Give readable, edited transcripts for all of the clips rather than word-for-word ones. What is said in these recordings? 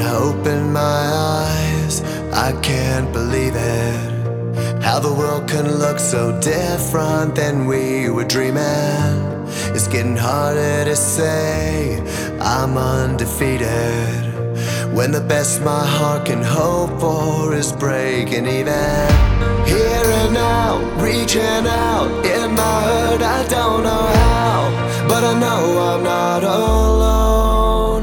open my eyes, I can't believe it. How the world can look so different than we were dreaming. It's getting harder to say I'm undefeated, when the best my heart can hope for is breaking even. Here and now, reaching out in my hurt, I don't know how, but I know I'm not alone.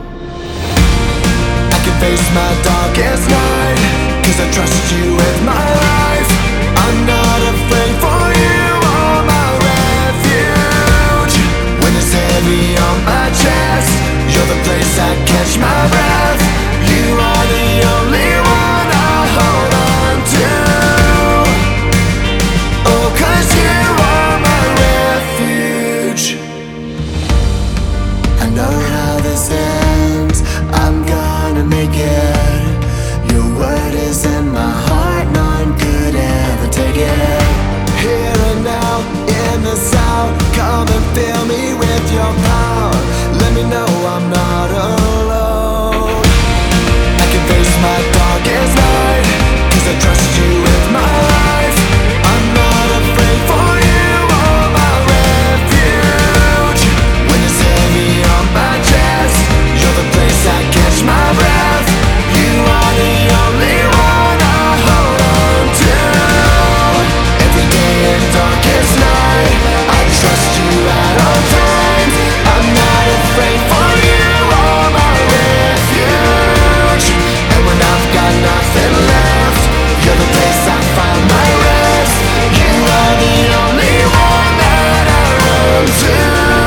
I can face my darkest night, 'cause I trust you with my life. I'm not afraid, for you are my refuge. When it's heavy on my chest, you're the place I catch my breath. You are the only one I hold on to. Oh, 'cause you are my refuge. I know how this ends, I'm gonna make it. Your word is in my heart, none could ever take it. Here and now, in the sound, come and fill me with your power. Let me know I'm not alone. I can face my darkest night, 'cause I trust you with my life. I'm not afraid, for you are my refuge. When it's heavy on my chest, you're the place I catch my breath. You are the only one I hold on to. Every day and darkest night, I trust you at all times. I'm not afraid, for you are my refuge. And when I've got nothing left, you're the place I find my rest. You are the only one that I run to.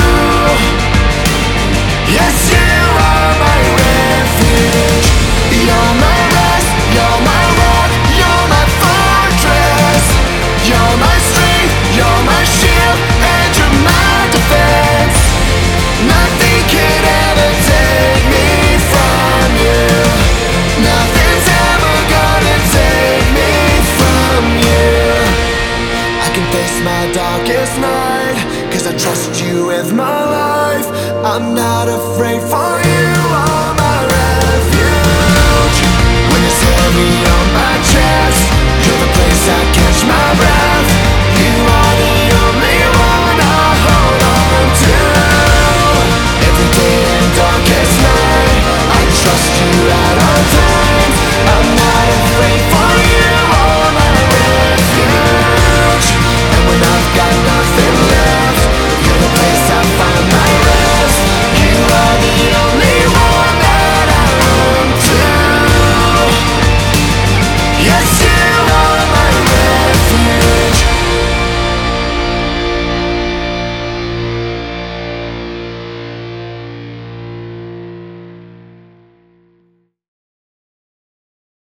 Yes, you are my refuge. You're my rest, you're my rock, you're my fortress. You're my strength, you're my shield, and you're my defense. Nothing can ever take me from you. Nothing's ever gonna take me from you. I can face my darkest night, 'cause I trust you with my life. I'm not afraid, for